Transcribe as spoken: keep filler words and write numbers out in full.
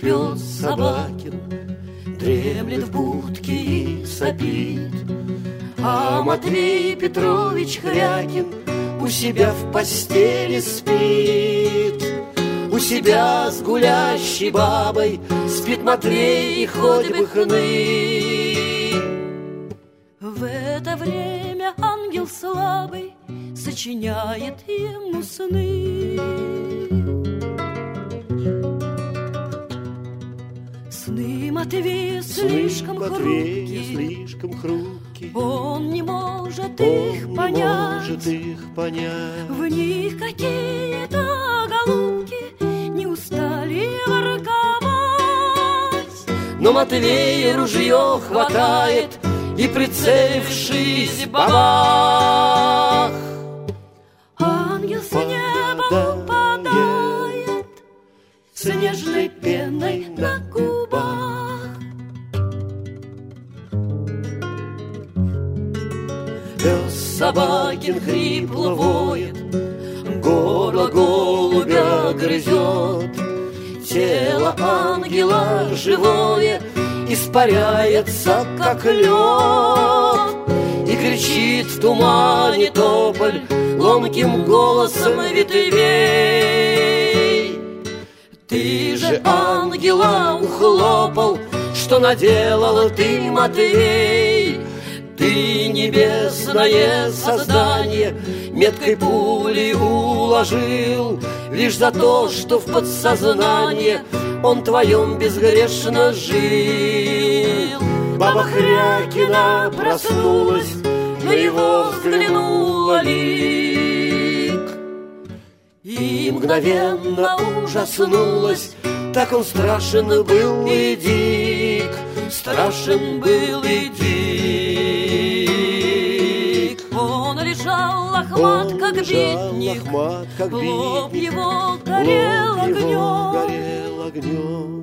пес Собакин дремлет в будке и сопит, а Матвей Петрович Хрякин у себя в постели спит. У себя с гулящей бабой спит Матвей и хоть бы хны. В это время ангел слабый сочиняет ему сны. Сны Матвея слишком хрупкие, слишком хрупкие. Он не может Он их не понять. может их понять. В них какие-то голубки не устали ворковать. Но Матвей ружье хватает и, прицелившись, бабах! Ангел с неба упадает с нежной пеной на губах. Пес Собакин хрипло воет, горло голубя грызет, тело ангела живое испаряется, как лед, и кричит в тумане тополь ломким голосом ветвей. Ты же ангела ухлопал, что наделал ты, Матвей. Ты небесное создание меткой пулей уложил, лишь за то, что в подсознание он твоем безгрешно жил. Баба Хрякина проснулась, на его взглянула лик и мгновенно ужаснулась. Так он страшен был и дик, страшен был и дик. Он лежал лохмат, Он как лежал битник, лохмат, как лоб битник. его горел Лоб его огнем. горел огнем.